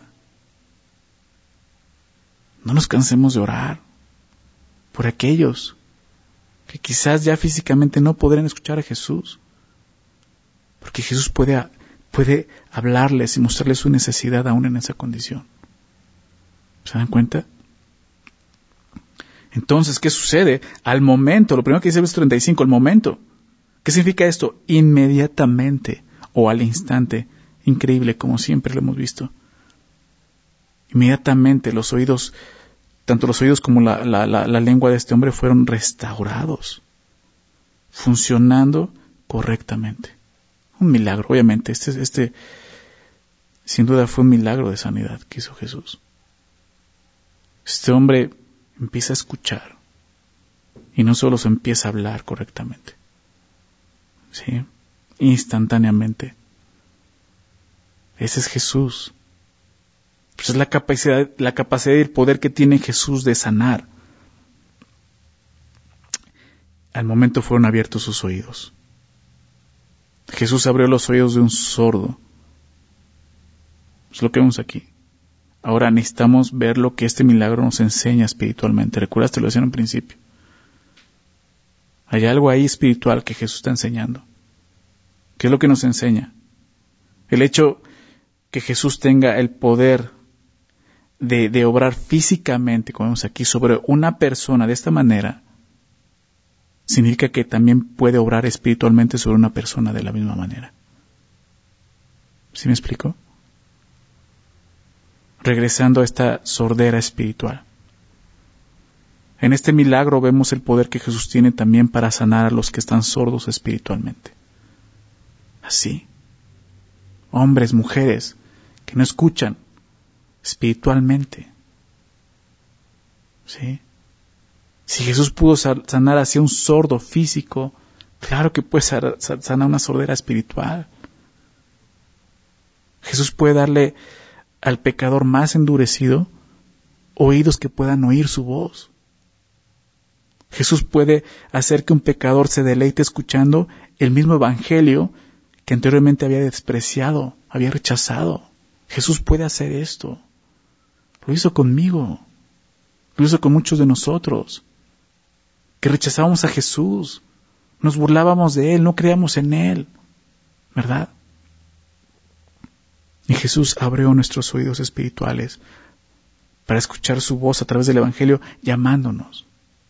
No nos cansemos de orar por aquellos que quizás ya físicamente no podrán escuchar a Jesús, porque Jesús puede, puede hablarles y mostrarles su necesidad aún en esa condición. ¿Se dan cuenta? Entonces, ¿qué sucede? Al momento, lo primero que dice el verso treinta y cinco, el momento. ¿Qué significa esto? Inmediatamente o al instante. Increíble, como siempre lo hemos visto. Inmediatamente los oídos, tanto los oídos como la, la, la, la lengua de este hombre fueron restaurados, funcionando correctamente. Un milagro, obviamente. Este, este, sin duda fue un milagro de sanidad que hizo Jesús. Este hombre empieza a escuchar y no solo se empieza a hablar correctamente, ¿sí? Instantáneamente. Ese es Jesús. Pues es la capacidad, la capacidad y el poder que tiene Jesús de sanar. Al momento fueron abiertos sus oídos. Jesús abrió los oídos de un sordo. Es lo que vemos aquí. Ahora necesitamos ver lo que este milagro nos enseña espiritualmente. ¿Recuerdas? Te lo decía en un principio. Hay algo ahí espiritual que Jesús está enseñando. ¿Qué es lo que nos enseña? El hecho que Jesús tenga el poder de, de obrar físicamente, como vemos aquí, sobre una persona de esta manera, significa que también puede obrar espiritualmente sobre una persona de la misma manera. ¿Sí me explico? Regresando a esta sordera espiritual. En este milagro vemos el poder que Jesús tiene también para sanar a los que están sordos espiritualmente. Así. Hombres, mujeres, que no escuchan espiritualmente. ¿Sí? Si Jesús pudo sanar hacia un sordo físico, claro que puede sanar una sordera espiritual. Jesús puede darle al pecador más endurecido oídos que puedan oír su voz. Jesús puede hacer que un pecador se deleite escuchando el mismo evangelio que anteriormente había despreciado, había rechazado. Jesús puede hacer esto. Lo hizo conmigo. Lo hizo con muchos de nosotros, que rechazábamos a Jesús, nos burlábamos de Él, no creíamos en Él, ¿verdad? Y Jesús abrió nuestros oídos espirituales para escuchar su voz a través del Evangelio llamándonos.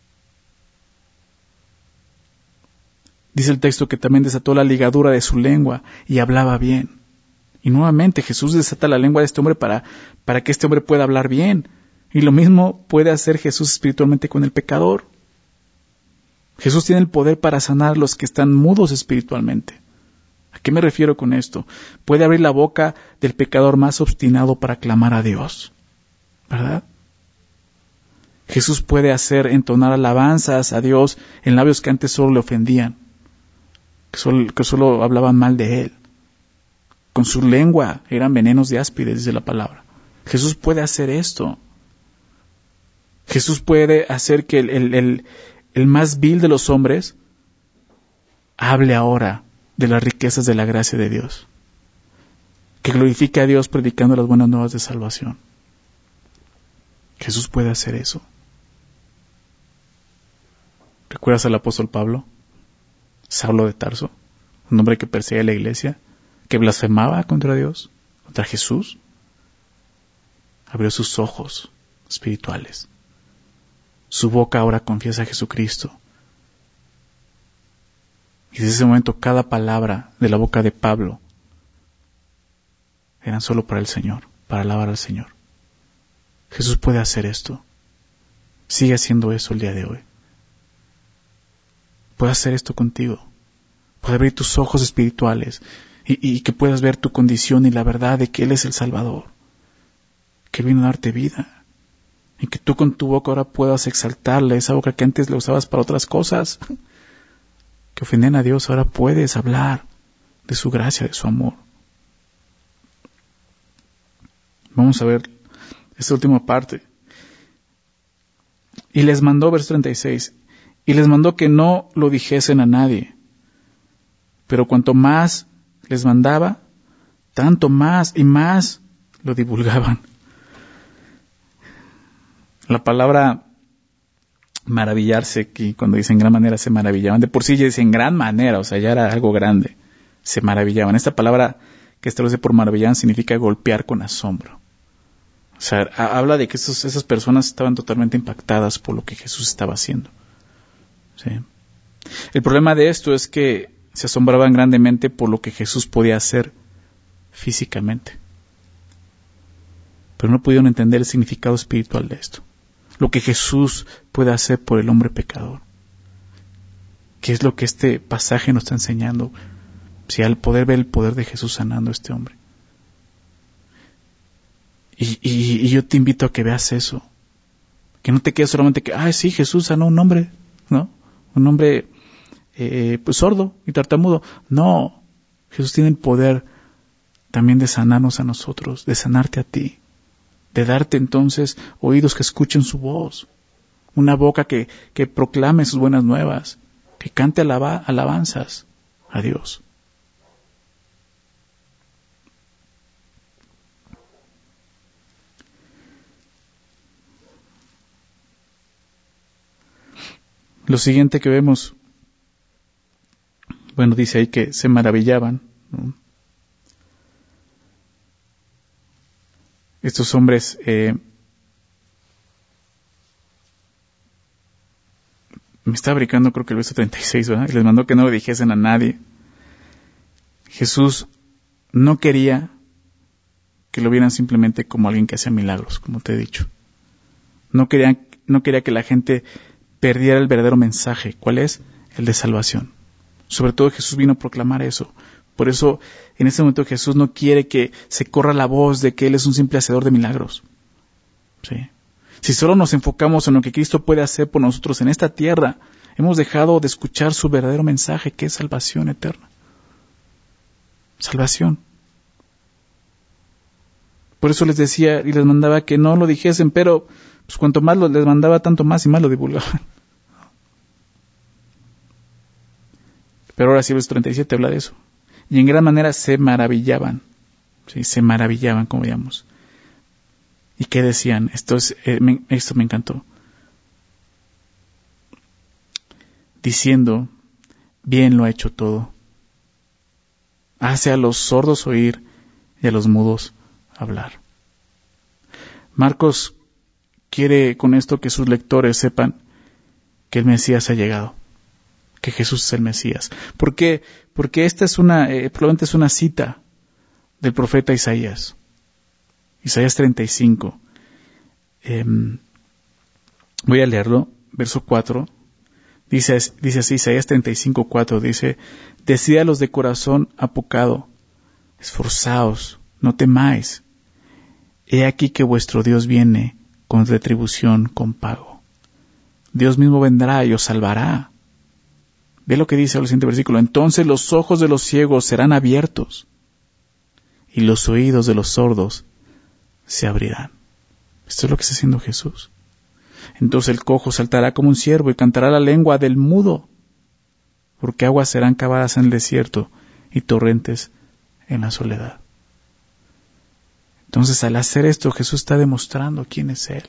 Dice el texto que también desató la ligadura de su lengua y hablaba bien. Y nuevamente Jesús desata la lengua de este hombre para, para que este hombre pueda hablar bien. Y lo mismo puede hacer Jesús espiritualmente con el pecador. Jesús tiene el poder para sanar a los que están mudos espiritualmente. ¿A qué me refiero con esto? Puede abrir la boca del pecador más obstinado para clamar a Dios, ¿verdad? Jesús puede hacer entonar alabanzas a Dios en labios que antes solo le ofendían, que solo, que solo hablaban mal de Él. Con su lengua eran venenos de áspides, dice la palabra. Jesús puede hacer esto. Jesús puede hacer que el, el, el, el más vil de los hombres hable ahora de las riquezas de la gracia de Dios, que glorifique a Dios predicando las buenas nuevas de salvación. Jesús puede hacer eso. ¿Recuerdas al apóstol Pablo? Saulo de Tarso, un hombre que perseguía a la iglesia, que blasfemaba contra Dios, contra Jesús. Abrió sus ojos espirituales. Su boca ahora confiesa a Jesucristo. Y desde ese momento cada palabra de la boca de Pablo eran solo para el Señor, para alabar al Señor. Jesús puede hacer esto. Sigue haciendo eso el día de hoy. Puede hacer esto contigo. Puede abrir tus ojos espirituales y, y que puedas ver tu condición y la verdad de que Él es el Salvador, que Él vino a darte vida, y que tú con tu boca ahora puedas exaltarle, esa boca que antes la usabas para otras cosas que ofenden a Dios. Ahora puedes hablar de su gracia, de su amor. Vamos a ver esta última parte. Y les mandó, verso treinta y seis, y les mandó que no lo dijesen a nadie, pero cuanto más les mandaba, tanto más y más lo divulgaban. La palabra maravillarse, aquí cuando dicen gran manera se maravillaban, de por sí ya dicen gran manera, o sea, ya era algo grande, se maravillaban. Esta palabra que se traduce por maravillar significa golpear con asombro. O sea, habla de que esos, esas personas estaban totalmente impactadas por lo que Jesús estaba haciendo. ¿Sí? El problema de esto es que se asombraban grandemente por lo que Jesús podía hacer físicamente, pero no pudieron entender el significado espiritual de esto. Lo que Jesús puede hacer por el hombre pecador. ¿Qué es lo que este pasaje nos está enseñando? Si al poder ver el poder de Jesús sanando a este hombre. Y, y, y yo te invito a que veas eso. Que no te quedes solamente que, ay, sí, Jesús sanó a un hombre, ¿no? Un hombre eh, pues sordo y tartamudo. No, Jesús tiene el poder también de sanarnos a nosotros, de sanarte a ti, de darte entonces oídos que escuchen su voz, una boca que, que proclame sus buenas nuevas, que cante alaba, alabanzas a Dios. Lo siguiente que vemos, bueno, dice ahí que se maravillaban, ¿no? Estos hombres eh, me está brincando, creo que el verso treinta y seis, ¿verdad? Y les mandó que no lo dijesen a nadie. Jesús no quería que lo vieran simplemente como alguien que hacía milagros, como te he dicho. No quería, no quería que la gente perdiera el verdadero mensaje. ¿Cuál es? El de salvación. Sobre todo Jesús vino a proclamar eso. Por eso, en este momento Jesús no quiere que se corra la voz de que Él es un simple hacedor de milagros. ¿Sí? Si solo nos enfocamos en lo que Cristo puede hacer por nosotros en esta tierra, hemos dejado de escuchar su verdadero mensaje, que es salvación eterna. Salvación. Por eso les decía y les mandaba que no lo dijesen, pero pues cuanto más lo, les mandaba, tanto más y más lo divulgaban. Pero ahora sí, el verso treinta y siete habla de eso. Y en gran manera se maravillaban. ¿Sí? Se maravillaban, como digamos. ¿Y qué decían? Esto, es, eh, me, esto me encantó. Diciendo, bien lo ha hecho todo. Hace a los sordos oír y a los mudos hablar. Marcos quiere con esto que sus lectores sepan que el Mesías ha llegado, que Jesús es el Mesías. ¿Por qué? Porque esta es una, eh, probablemente es una cita del profeta Isaías. Isaías treinta y cinco. Eh, voy a leerlo, verso cuatro. Dice, dice así, Isaías treinta y cinco, cuatro, dice, decid a los de corazón apocado, esforzaos, no temáis. He aquí que vuestro Dios viene con retribución, con pago. Dios mismo vendrá y os salvará. Ve lo que dice el siguiente versículo. Entonces los ojos de los ciegos serán abiertos y los oídos de los sordos se abrirán. Esto es lo que está haciendo Jesús. Entonces el cojo saltará como un ciervo y cantará la lengua del mudo, porque aguas serán cavadas en el desierto y torrentes en la soledad. Entonces, al hacer esto, Jesús está demostrando quién es Él.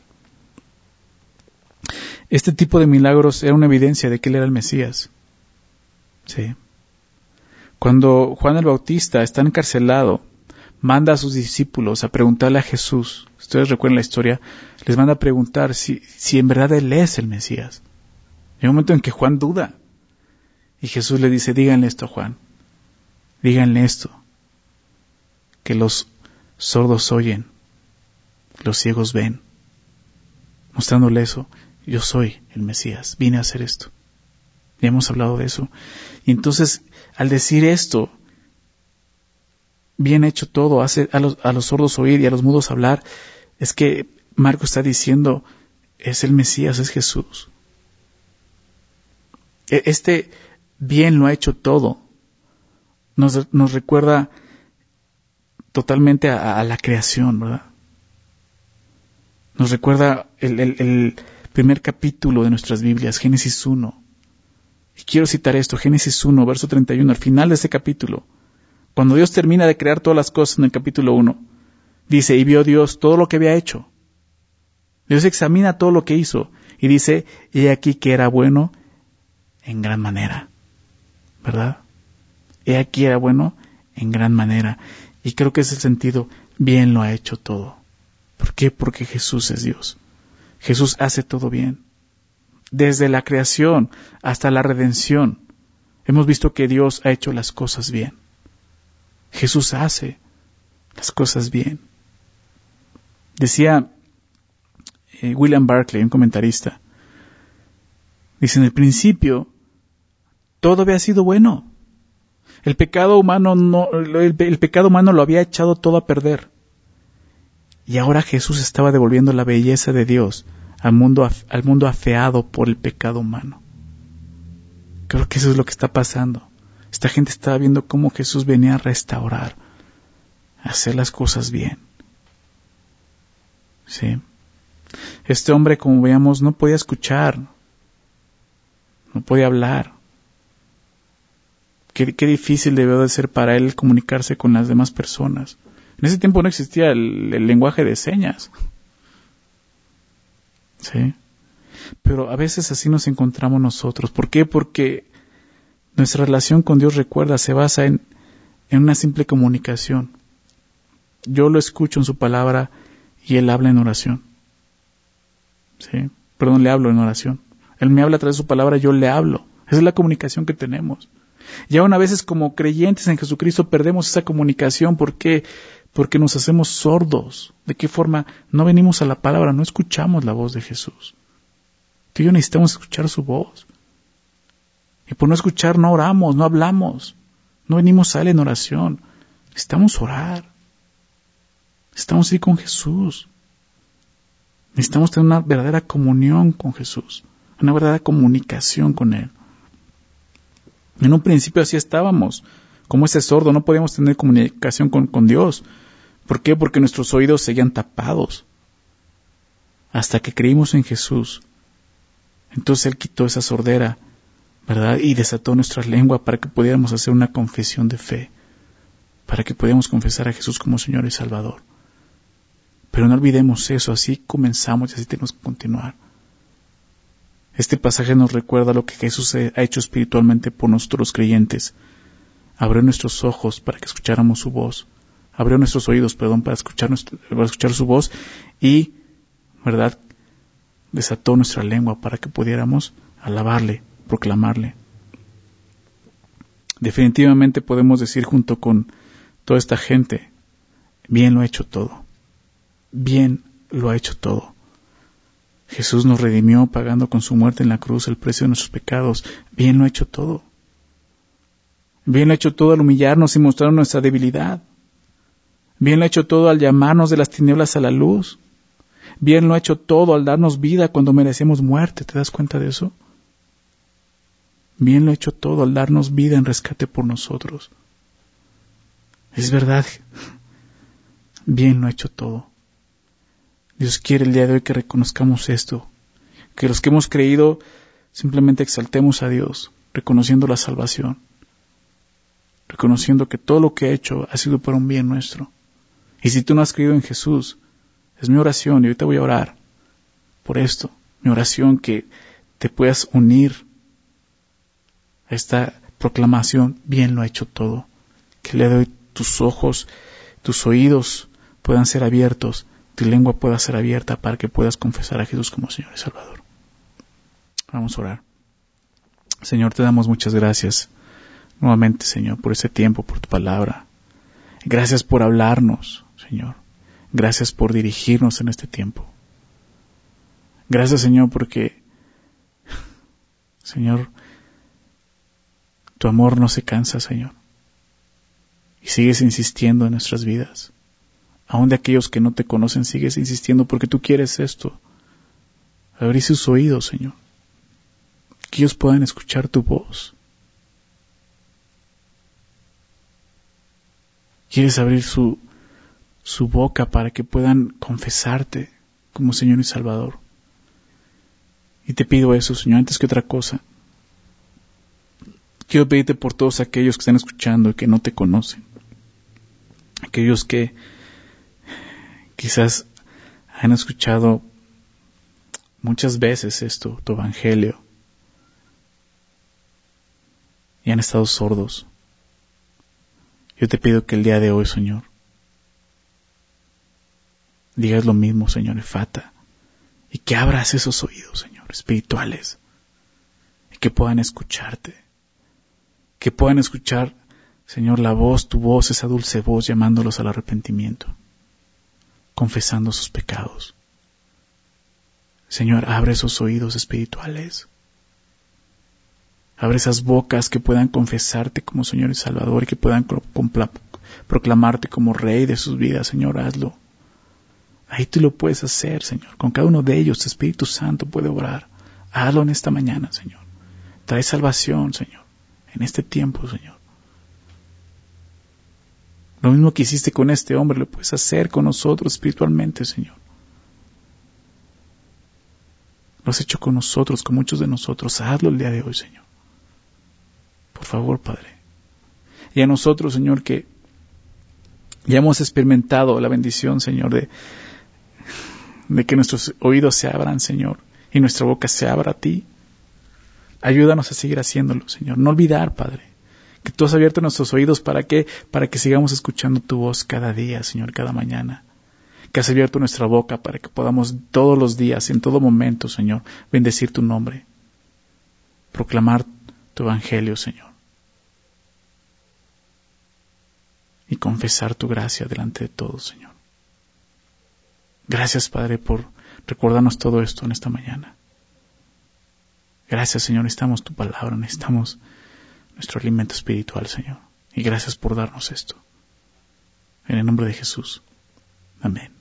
Este tipo de milagros era una evidencia de que Él era el Mesías. Sí. Cuando Juan el Bautista está encarcelado, manda a sus discípulos a preguntarle a Jesús. Ustedes recuerdan la historia, les manda a preguntar si, si en verdad Él es el Mesías. Hay un momento en que Juan duda. Y Jesús le dice, díganle esto a Juan. Díganle esto. Que los sordos oyen, los ciegos ven. Mostrándole eso, yo soy el Mesías, vine a hacer esto. Ya hemos hablado de eso. Y entonces, al decir esto, bien hecho todo, hace a los, a los sordos oír y a los mudos hablar, es que Marcos está diciendo, es el Mesías, es Jesús. Este bien lo ha hecho todo. Nos, nos recuerda totalmente a, a la creación, ¿verdad? Nos recuerda el, el, el primer capítulo de nuestras Biblias, Génesis uno. Y quiero citar esto, Génesis uno, verso treinta y uno, al final de ese capítulo. Cuando Dios termina de crear todas las cosas en el capítulo uno, dice, y vio Dios todo lo que había hecho. Dios examina todo lo que hizo y dice, he aquí que era bueno en gran manera. ¿Verdad? He aquí era bueno en gran manera. Y creo que ese es el sentido, bien lo ha hecho todo. ¿Por qué? Porque Jesús es Dios. Jesús hace todo bien. Desde la creación hasta la redención, hemos visto que Dios ha hecho las cosas bien. Jesús hace las cosas bien. Decía eh, William Barclay, un comentarista, dice, en el principio, todo había sido bueno. El pecado humano no, el, el pecado humano lo había echado todo a perder. Y ahora Jesús estaba devolviendo la belleza de Dios al mundo, al mundo afeado por el pecado humano. Creo que eso es lo que está pasando. Esta gente estaba viendo cómo Jesús venía a restaurar, a hacer las cosas bien. ¿Sí? Este hombre, como veíamos, no podía escuchar, no podía hablar. Qué, qué difícil debió de ser para él comunicarse con las demás personas. En ese tiempo no existía el, el lenguaje de señas. ¿Sí? Pero a veces así nos encontramos nosotros. ¿Por qué? Porque nuestra relación con Dios, recuerda, se basa en, en una simple comunicación. Yo lo escucho en su palabra y Él habla en oración. ¿Sí? Perdón, le hablo en oración. Él me habla a través de su palabra, yo le hablo. Esa es la comunicación que tenemos. Y aún a veces como creyentes en Jesucristo perdemos esa comunicación. ¿Por qué? Porque nos hacemos sordos. ¿De qué forma? No venimos a la palabra, no escuchamos la voz de Jesús. Tú y yo necesitamos escuchar su voz. Y por no escuchar no oramos, no hablamos. No venimos a Él en oración. Necesitamos orar. Necesitamos ir con Jesús. Necesitamos tener una verdadera comunión con Jesús. Una verdadera comunicación con Él. En un principio así estábamos. Como ese sordo, no podíamos tener comunicación con, con Dios. ¿Por qué? Porque nuestros oídos seguían tapados. Hasta que creímos en Jesús. Entonces Él quitó esa sordera, ¿verdad? Y desató nuestra lengua para que pudiéramos hacer una confesión de fe. Para que pudiéramos confesar a Jesús como Señor y Salvador. Pero no olvidemos eso, así comenzamos y así tenemos que continuar. Este pasaje nos recuerda lo que Jesús ha hecho espiritualmente por nosotros los creyentes. Abrió nuestros ojos para que escucháramos su voz. Abrió nuestros oídos, perdón, para escuchar, nuestro, para escuchar su voz. Y, ¿verdad?, desató nuestra lengua para que pudiéramos alabarle, proclamarle. Definitivamente podemos decir junto con toda esta gente, bien lo ha hecho todo. Bien lo ha hecho todo. Jesús nos redimió pagando con su muerte en la cruz el precio de nuestros pecados. Bien lo ha hecho todo. Bien lo ha hecho todo al humillarnos y mostrar nuestra debilidad. Bien lo ha hecho todo al llamarnos de las tinieblas a la luz. Bien lo ha hecho todo al darnos vida cuando merecemos muerte. ¿Te das cuenta de eso? Bien lo ha hecho todo al darnos vida en rescate por nosotros. Es verdad. Bien lo ha hecho todo. Dios quiere el día de hoy que reconozcamos esto. Que los que hemos creído simplemente exaltemos a Dios, reconociendo la salvación. Reconociendo que todo lo que ha hecho ha sido para un bien nuestro. Y si tú no has creído en Jesús, es mi oración, y ahorita voy a orar por esto. Mi oración que te puedas unir a esta proclamación. Bien lo ha hecho todo. Que le doy tus ojos, tus oídos puedan ser abiertos, tu lengua pueda ser abierta para que puedas confesar a Jesús como Señor y Salvador. Vamos a orar. Señor, te damos muchas gracias nuevamente, Señor, por este tiempo, por tu palabra. Gracias por hablarnos, Señor. Gracias por dirigirnos en este tiempo. Gracias, Señor, porque, Señor, tu amor no se cansa, Señor. Y sigues insistiendo en nuestras vidas. Aún de aquellos que no te conocen, sigues insistiendo porque tú quieres esto. Abrir sus oídos, Señor. Que ellos puedan escuchar tu voz. Quieres abrir su, su boca para que puedan confesarte como Señor y Salvador. Y te pido eso, Señor, antes que otra cosa. Quiero pedirte por todos aquellos que están escuchando y que no te conocen. Aquellos que quizás han escuchado muchas veces esto, tu evangelio, y han estado sordos. Yo te pido que el día de hoy, Señor, digas lo mismo, Señor, Efata, y que abras esos oídos, Señor, espirituales, y que puedan escucharte, que puedan escuchar, Señor, la voz, tu voz, esa dulce voz llamándolos al arrepentimiento, confesando sus pecados. Señor, abre esos oídos espirituales. Abre esas bocas que puedan confesarte como Señor y Salvador y que puedan proclamarte como Rey de sus vidas. Señor, hazlo. Ahí tú lo puedes hacer, Señor. Con cada uno de ellos, tu Espíritu Santo puede obrar. Hazlo en esta mañana, Señor. Trae salvación, Señor, en este tiempo, Señor. Lo mismo que hiciste con este hombre, lo puedes hacer con nosotros espiritualmente, Señor. Lo has hecho con nosotros, con muchos de nosotros. Hazlo el día de hoy, Señor. Por favor, Padre. Y a nosotros, Señor, que ya hemos experimentado la bendición, Señor, de, de que nuestros oídos se abran, Señor, y nuestra boca se abra a ti. Ayúdanos a seguir haciéndolo, Señor. No olvidar, Padre, que tú has abierto nuestros oídos. ¿Para qué? Para que sigamos escuchando tu voz cada día, Señor, cada mañana. Que has abierto nuestra boca para que podamos todos los días, en todo momento, Señor, bendecir tu nombre. Proclamar tu evangelio, Señor. Y confesar tu gracia delante de todos, Señor. Gracias, Padre, por recordarnos todo esto en esta mañana. Gracias, Señor, necesitamos tu palabra, necesitamos nuestro alimento espiritual, Señor. Y gracias por darnos esto. En el nombre de Jesús. Amén.